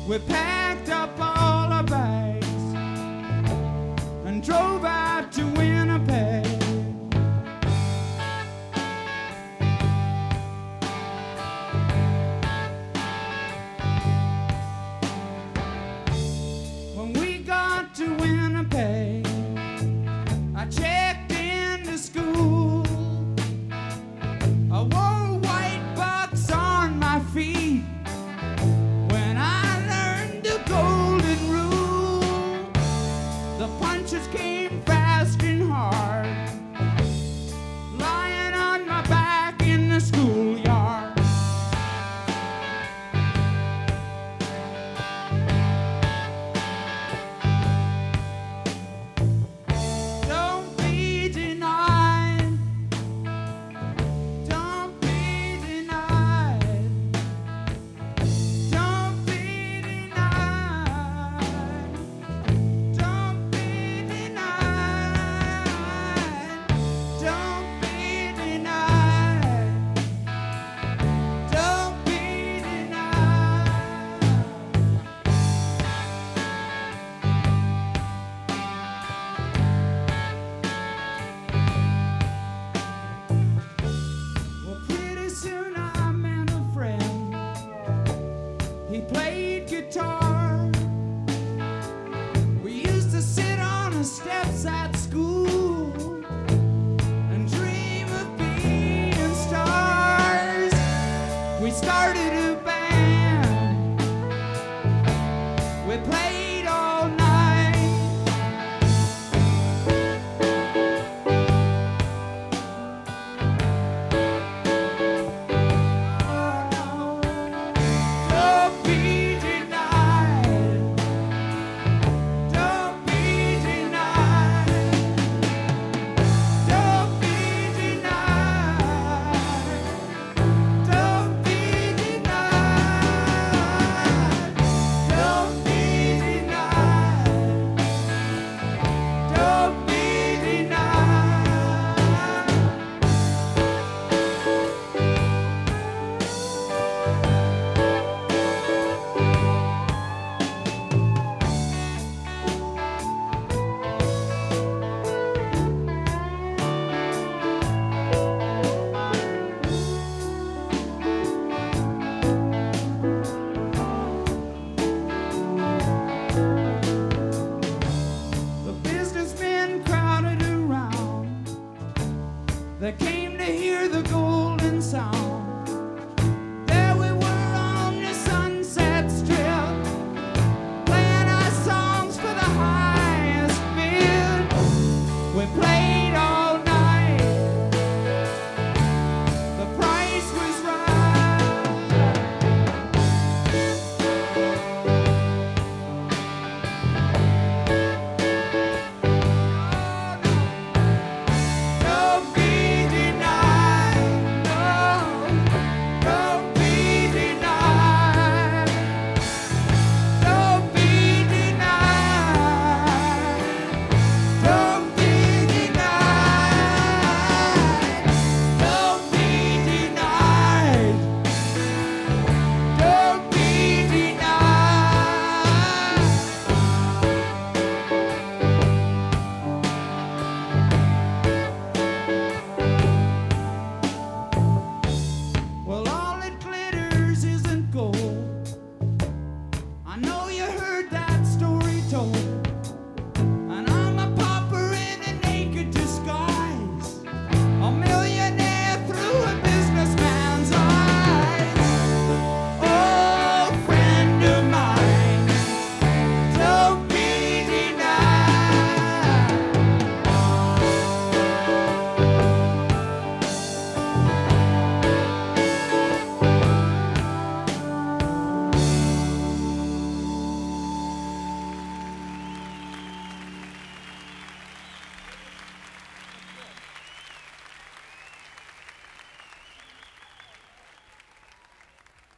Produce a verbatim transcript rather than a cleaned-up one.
We packed up all our bags and drove out to Winnipeg. When we got to Winnipeg, I checked into school. I wore a white box on my feet when I learned the golden rule. The punches came fast and hard, lying on my back in the schoolyard. Don't be denied, don't be denied, don't be denied, don't be denied, don't be denied, don't be denied. Well, pretty soon I met a friend. He played guitar. We used to sit on the steps outside